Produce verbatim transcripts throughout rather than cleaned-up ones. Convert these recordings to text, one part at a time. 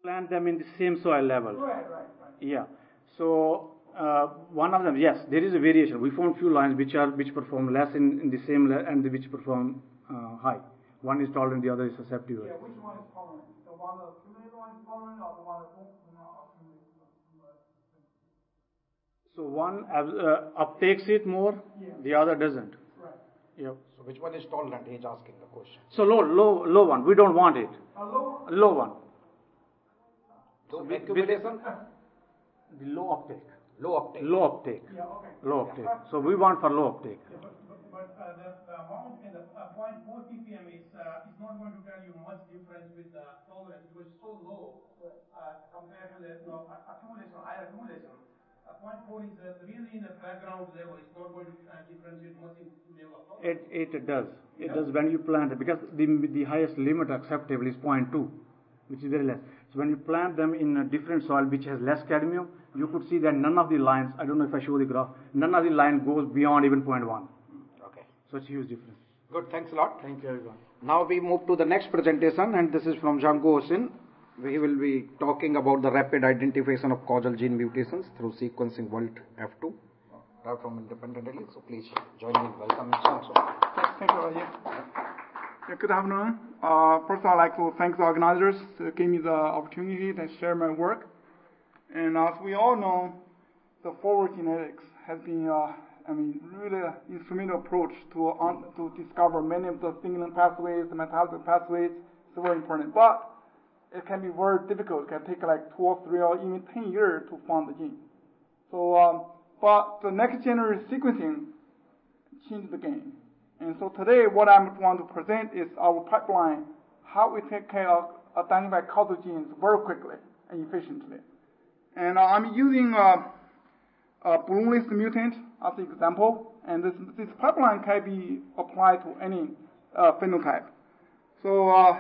plant them in the same soil level. Right, right, right. Yeah. So uh, one of them, yes, there is a variation. We found few lines which are which perform less in, in the same le- and which perform uh, high. One is tolerant, the other is susceptible. Yeah, which one is tolerant? The one that accumulated one is tolerant, or the one that won't not accumulate? So one uh, uptakes it more, yeah. the other doesn't. Right. Yep. So which one is tolerant? He's asking the question. So low, low, low one. We don't want it. A low. A low one. So with, accumulation? The low uptake. Low uptake. Low uptake. Yeah, okay. Low uptake. So we want for low uptake. Yeah, but but, but uh, the uh, amount in the uh, zero point four ppm is uh, is not going to tell you much difference with the tolerance because it's so low uh, compared to the you know, accumulation, higher accumulation. Uh, zero point four is uh, really in the background level. It's not going to uh, differentiate much in level of tolerance. It it does. It yeah. does when you plant it because the the highest limit acceptable is zero point two, which is very less. So when you plant them in a different soil which has less cadmium, you could see that none of the lines, I don't know if I show the graph, none of the line goes beyond even zero point one. Okay. So it's a huge difference. Good, thanks a lot. Thank you everyone. Now we move to the next presentation, and this is from Zhanggu Hosin. We will be talking about the rapid identification of causal gene mutations through sequencing Volt F two. Right from Independent Release, so please join me in welcoming Zhanggu. Thank you, Rajesh. Yeah, good afternoon. Uh, first, I'd like to thank the organizers to give me the opportunity to share my work. And as we all know, the forward genetics has been, uh, I mean, really an instrumental approach to uh, to discover many of the signaling pathways, the metabolism pathways. It's very important, but it can be very difficult. It can take like two or three or even ten years to find the gene. So, um, but the next generation sequencing changed the game. And so today, what I want to present is our pipeline, how we take care of identify causal genes very quickly and efficiently. And uh, I'm using uh, a Bloomless mutant as an example, and this, this pipeline can be applied to any uh, phenotype. So uh,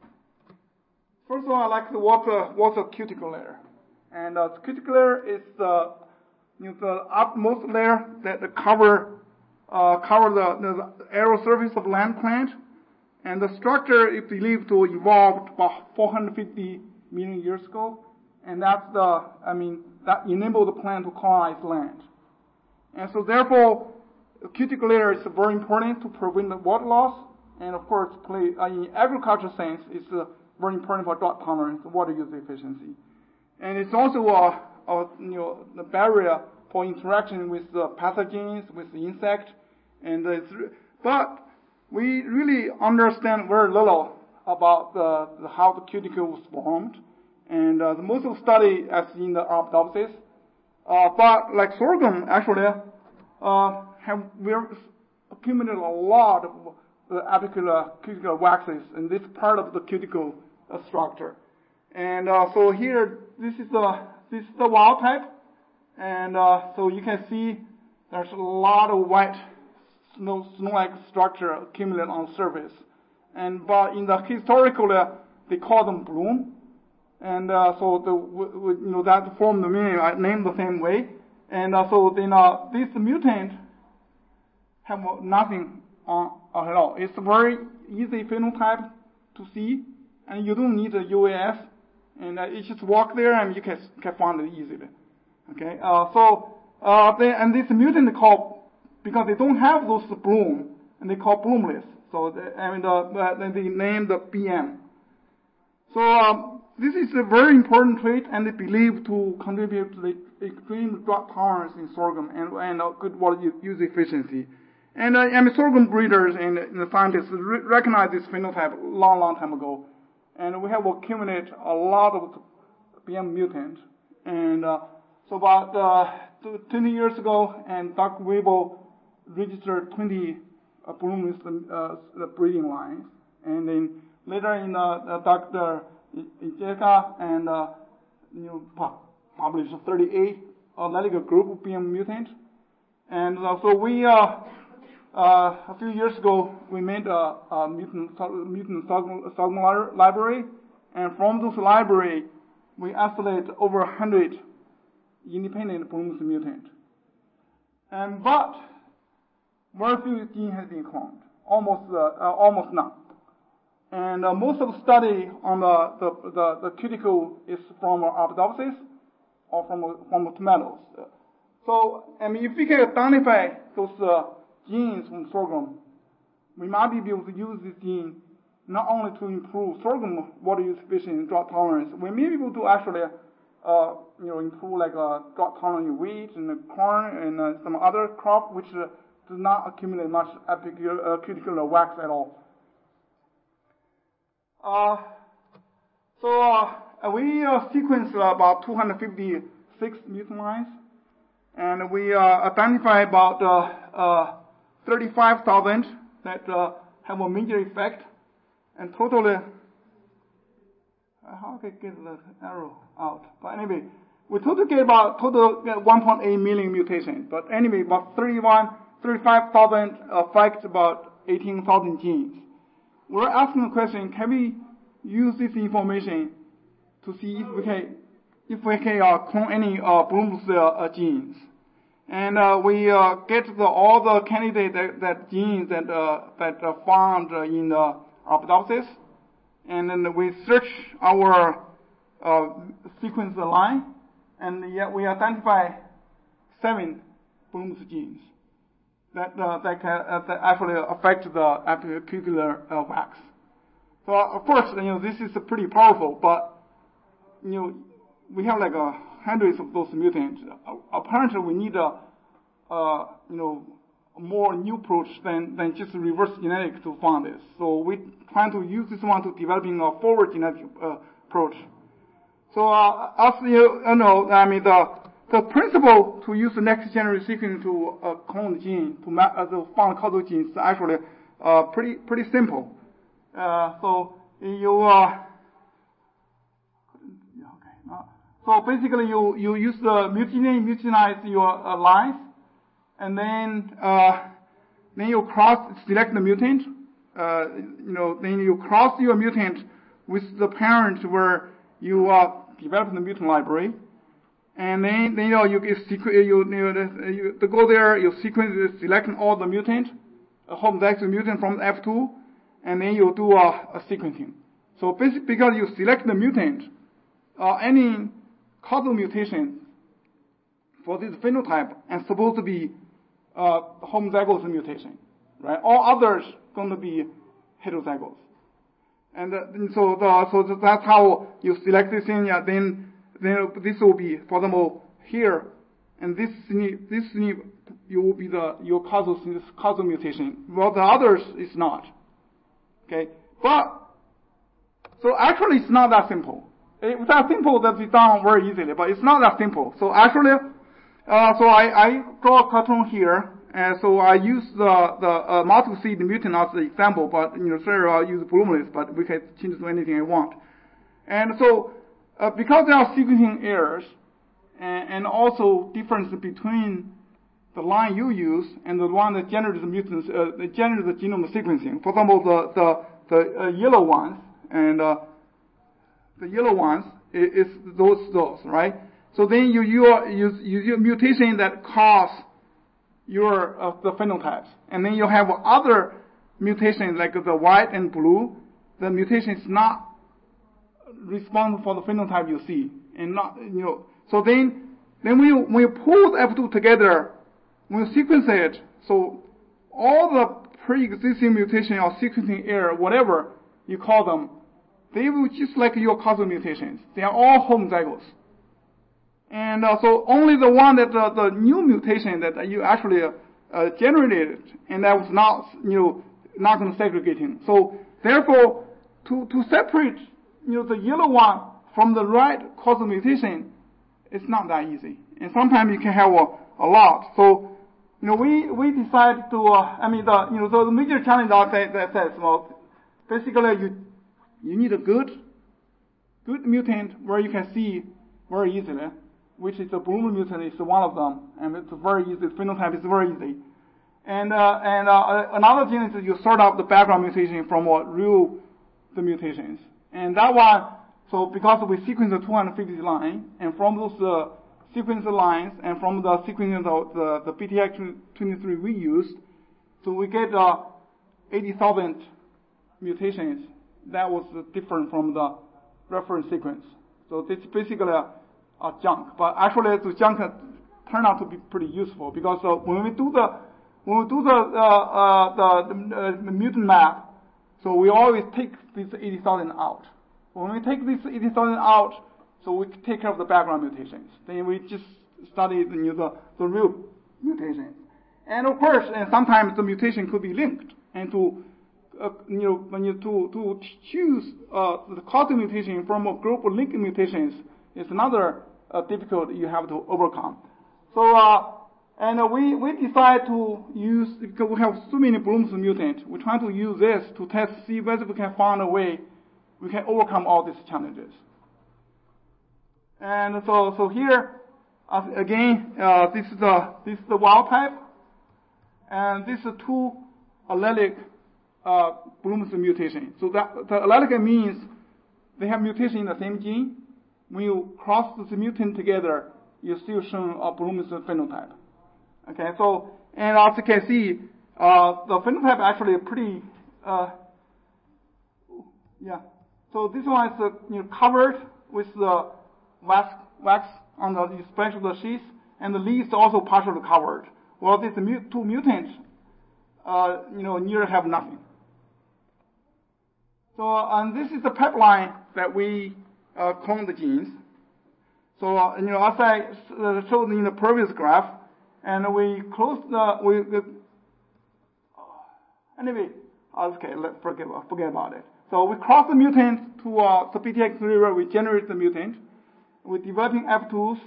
first of all, I like the what's a, what's a cuticle layer. And uh, the cuticle layer is the, you know, the upmost layer that cover Uh, cover the, the aerial surface of land plant, and the structure is believed to evolve about four hundred fifty million years ago, and that's the, I mean, that enabled the plant to colonize land. And so therefore, the cuticle layer is very important to prevent the water loss, and of course, play, uh, in agricultural sense, it's uh, very important for drought tolerance, water use efficiency. And it's also a, a you know, the barrier for interaction with the pathogens, with the insect, and it's, but we really understand very little about the, the how the cuticle was formed, and uh, the most of the study as in the Arabidopsis, uh, but like sorghum actually uh, have we accumulated a lot of the apical cuticle waxes in this part of the cuticle uh, structure, and uh, so here this is the this is the wild type. And uh, so you can see there's a lot of white snow, snow-like structure accumulated on the surface. And but in the historical, uh, they call them bloom. And uh, so the w- w- you know that formed the meaning, I named the same way. And uh, so then uh, this mutant have nothing on at all. It's a very easy phenotype to see, and you don't need a U A S. And uh, you just walk there and you can can find it easily. Okay, uh, so, uh, they, and this mutant they call, because they don't have those bloom, and they call bloomless. So, they, I mean, the, uh, they name the B M. So, um, this is a very important trait, and they believe to contribute to the extreme drought tolerance in sorghum and, and uh, good water use efficiency. And, uh, I mean, sorghum breeders and, and the scientists re- recognize this phenotype a long, long time ago. And we have accumulated a lot of B M mutant. And, uh, So about uh, twenty years ago, and Doctor Weibo registered twenty uh, bloomless uh, breeding lines, and then later in uh, uh, Doctor Ijeka and uh, you know published thirty-eight allelic group of B M mutant, and uh, so we uh, uh, a few years ago we made a, a mutant mutant sorghum library, and from this library we isolate over a hundred independent bloomless mutant. And but very few genes have been cloned, almost uh, uh, almost none. And uh, most of the study on the, the, the, the cuticle is from Arabidopsis or from, from tomatoes. So, I mean, if we can identify those uh, genes from sorghum, we might be able to use this gene not only to improve sorghum water use efficiency and drought tolerance, we may be able to actually, uh, you know, improve like uh, drought tolerance in wheat and corn and uh, some other crop which uh, does not accumulate much apical, uh, cuticular wax at all. Uh, so uh, we uh, sequenced about two hundred fifty-six mutant lines, and we uh, identify about uh, uh, thirty-five thousand that uh, have a major effect, and totally, uh, how can I get the arrow out? But anyway, we totally get about total get one point eight million mutations. But anyway, about thirty-one, thirty-five thousand affect about eighteen thousand genes. We're asking the question: can we use this information to see if we can, if we can uh, clone any uh, Bloom's uh, genes? And uh, we uh, get the, all the candidate that, that genes that uh, that are found in uh, Arabidopsis, and then we search our uh, sequence line, and yet we identify seven Bloom's genes that uh, that, can, uh, that actually affect the apicular uh, wax. So uh, of course, you know, this is pretty powerful, but you know, we have like a hundreds of those mutants. Uh, apparently, we need a, uh, you know, a more new approach than, than just reverse genetics to find this. So we trying to use this one to developing a forward genetic uh, approach. So uh, as you know, I mean the the principle to use the next generation sequencing to uh, clone the gene to map uh, to find causal genes is actually uh, pretty pretty simple. Uh, so you. Uh, So basically, you, you use the mutinate, mutinize your uh, lines, and then uh, then you cross select the mutant. Uh, you know, then you cross your mutant with the parent where you uh, develop the mutant library, and then, then you know you get sequ- you, you, know, you to go there. You sequence selecting all the mutant, a homozygous mutant from F two, and then you do a, a sequencing. So basically, because you select the mutant, uh, any causal mutation for this phenotype and supposed to be uh, homozygous mutation, right? All others going to be heterozygous, and uh, so the, so that's how you select this thing. Yeah, then then this will be, for example, here, and this this you will be the your causal causal mutation. Well, the others is not. Okay, but so actually it's not that simple. It's that simple that it's done very easily, but it's not that simple. So actually, uh, so I, I draw a cartoon here, and so I use the the uh, multiple seed mutant as the example, but you know, sure, I'll use Bloomless, but we can change it to anything I want. And so, uh, because there are sequencing errors, and, and also difference between the line you use and the one that generates the mutants, uh, that generates the genome sequencing. For example, the the the uh, yellow ones and uh, the yellow ones is, is those those right. So then you you use you use mutation that cause your uh, the phenotypes, and then you have other mutations like the white and blue. The mutation is not responsible for the phenotype you see, and not you know. So then then when you when you pull the F two together, when you sequence it, so all the pre-existing mutation or sequencing error, whatever you call them, they will just like your causal mutations. They are all homozygous. And uh, so only the one that uh, the new mutation that you actually uh, generated, and that was not, you know, not going to segregating. So therefore, to, to separate, you know, the yellow one from the right causal mutation, it's not that easy. And sometimes you can have a, a lot. So, you know, we, we decided to, uh, I mean, the, you know, so the major challenge that, that says, well, basically you, you need a good, good mutant where you can see very easily, which is the Bloom mutant is one of them, and it's very easy. The phenotype is very easy. And uh, and uh, another thing is you sort out the background mutation from what real the mutations. And that one, so because we sequence the two hundred fifty line, and from those uh, sequence lines, and from the sequencing of the, the B T X twenty-three we used, so we get uh, eighty thousand mutations that was different from the reference sequence. So this is basically a, a junk, but actually the junk turned out to be pretty useful because uh, when we do the when we do the uh, uh, the, the uh, mutant map, so we always take this eighty thousand out. When we take this eighty thousand out, so we take care of the background mutations. Then we just study you know, the the real mutations. And of course, and sometimes the mutation could be linked. And to uh, you know when you to to choose uh, the causal mutation from a group of linked mutations is another uh, difficult you have to overcome. So uh, and uh, we we decide to use because we have so many Bloom's mutants. We try to use this to test see whether we can find a way we can overcome all these challenges. And so so here uh, again uh, this is the this is the wild type. And these are two allelic uh, Bloom's mutation. So that the allelic means they have mutation in the same gene. When you cross the mutant together, you still show a Bloom's phenotype. Okay, so and as you can see, uh, the phenotype actually pretty. Uh, yeah. So this one is uh, you know, covered with the wax wax on the especially the sheath, and the leaves also partially covered. Well, these two mutants, uh, you know, near have nothing. So, and this is the pipeline that we uh, clone the genes. So, uh, you know, as I uh, showed in the previous graph, and we close the we. Uh, anyway, okay, let's forget forget about it. So we cross the mutant to uh, the P T X three where we generate the mutant. We're developing F twos.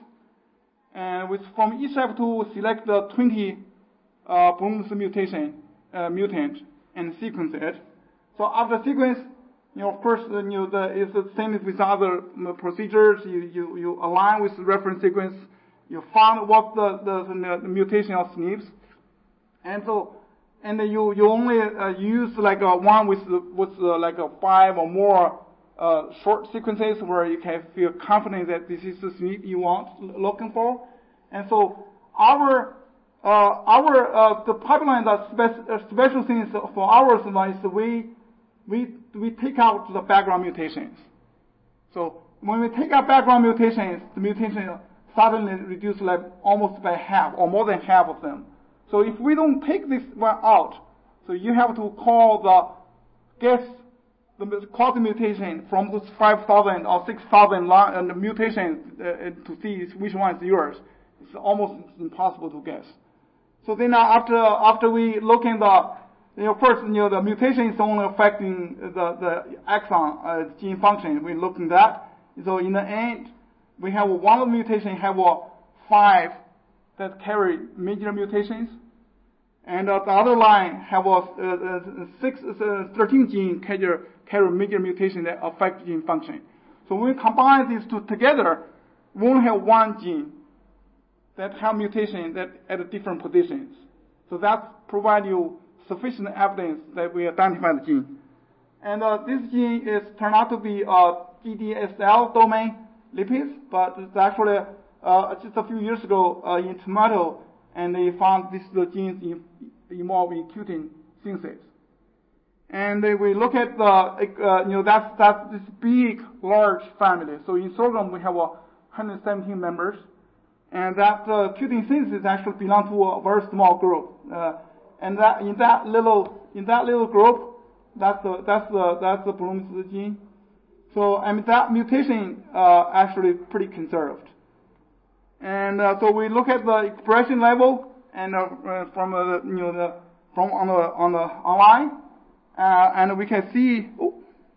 And with from each F two, we select the twenty uh, Bloom's mutation uh, mutant and sequence it. So after sequence, you know, of course, you know, the, it's the same as with other um, procedures. You, you you align with the reference sequence. You find what the the, the, the mutation of S N Ps, and so and then you you only uh, use like a one with the, with the, like a five or more. Uh, short sequences where you can feel confident that this is the S N P you want looking for, and so our uh, our uh, the pipeline that spe- uh, special things for ours is we we we take out the background mutations. So when we take out background mutations, the mutation suddenly reduce like almost by half or more than half of them. So if we don't take this one out, so you have to call the guess. The causal mutation from those five thousand or six thousand uh, mutations uh, to see which one is yours. It's almost impossible to guess. So then uh, after after we look in the, you know, first, you know, the mutation is only affecting the, the exon uh, gene function. We look at that. So in the end, we have one mutation have uh, five that carry major mutations. And uh, the other line have uh, uh, six, uh, thirteen gene carry, carry major mutation that affect gene function. So when we combine these two together, we only have one gene that have mutation that at different positions. So that provides you sufficient evidence that we identify the gene. And uh, this gene is turned out to be a G D S L domain lipids, but it's actually uh, just a few years ago uh, in tomato. And they found this the genes involved in cutin synthesis. And then we look at the, uh, you know, that's, that's this big, large family. So in sorghum, we have uh, one hundred seventeen members. And that uh, cutin synthesis actually belongs to a very small group. Uh, and that, in that little, in that little group, that's the, that's the, that's the Bloom's gene. So, I mean, that mutation, uh, actually pretty conserved. And uh, so we look at the expression level, and uh, uh, from uh, you know the from on the on the online, uh, and we can see. Oh,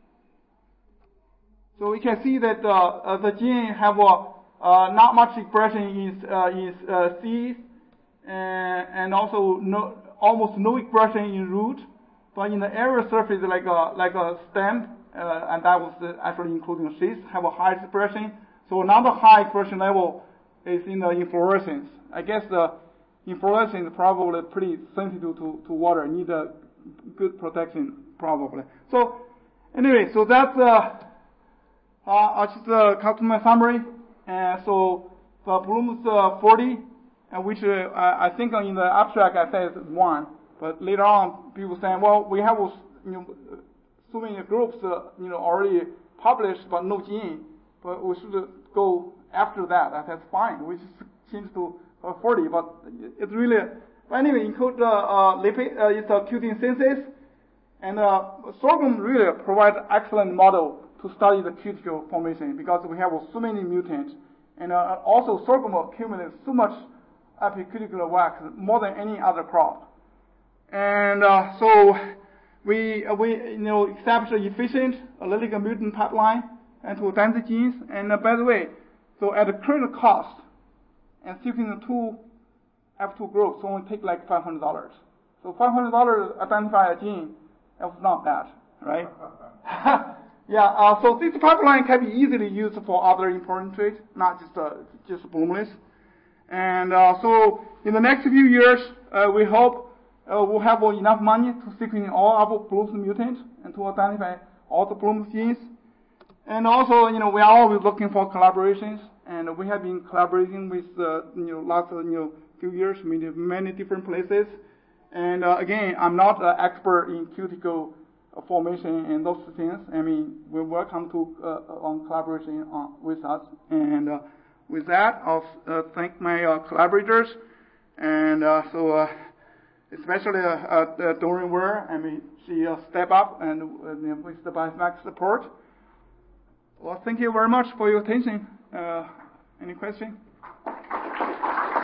so we can see that uh, uh, the gene have uh, uh, not much expression in uh, in uh, seeds, and, and also no almost no expression in root, but in the area surface like a like a stem, uh, and that was actually including sheath, have a high expression. So another high expression level is in the inflorescence. I guess the inflorescence is probably pretty sensitive to, to water, need a good protection probably. So anyway, so that's uh, uh I'll just uh, come to my summary. And so the Bloom's uh, forty, and which uh, I think in the abstract I said one, but later on people saying, well, we have you know so many groups, uh, you know, already published but no gene, but we should go after that. That's fine. We just change to uh, forty, but it's really. But anyway, include uh, uh, lipid, uh, it's a Q-tin synthesis, and uh, sorghum really provides excellent model to study the cuticle formation because we have so many mutants, and uh, also sorghum accumulates so much epicuticular wax more than any other crop, and uh, so we uh, we you know establish an efficient allelic mutant pipeline and to identify genes. And uh, by the way, so at the current cost, and sequencing the two F two groups only take like five hundred dollars. So five hundred dollars identify a gene, that's not bad, right? yeah. Uh, so this pipeline can be easily used for other important traits, not just uh, just bloomless. And uh, so in the next few years, uh, we hope uh, we'll have enough money to sequence all our Bloom's mutants and to identify all the Bloom's genes. And also, you know, we are always looking for collaborations, and we have been collaborating with, uh, you know, lots of, you know, few years, many, many different places. And uh, again, I'm not an expert in cuticle formation and those things. I mean, we're welcome to uh, on collaboration on, with us. And uh, with that, I'll uh, thank my uh, collaborators, and uh, so uh, especially uh, uh, Doreen Ware. I mean, she uh, stepped up and uh, with the Biomax support. Well, thank you very much for your attention. Uh, any questions?